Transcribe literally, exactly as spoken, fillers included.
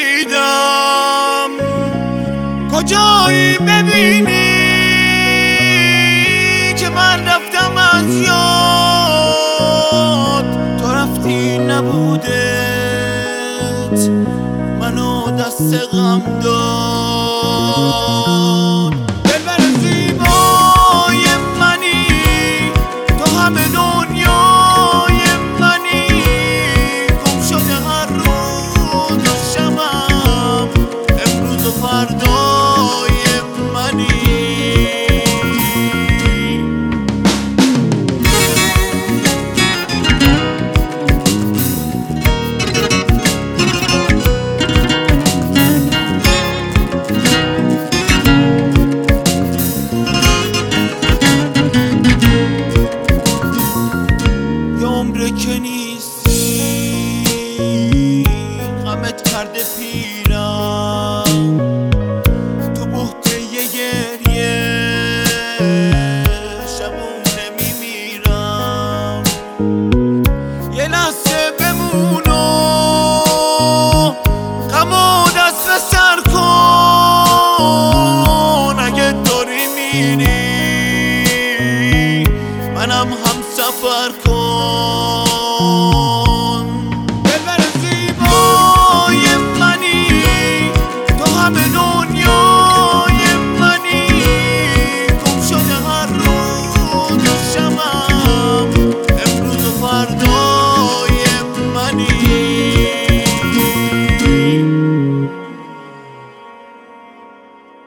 ندیدم کجایی ببینی که من رفتم از یاد، تو رفتی نبودت منو دست غم داد. دلبر زیبای منی تو همه دنیای منی، گم شده هر روز و شبم امروز و فردای منی. که نیستی غمت کرده پیش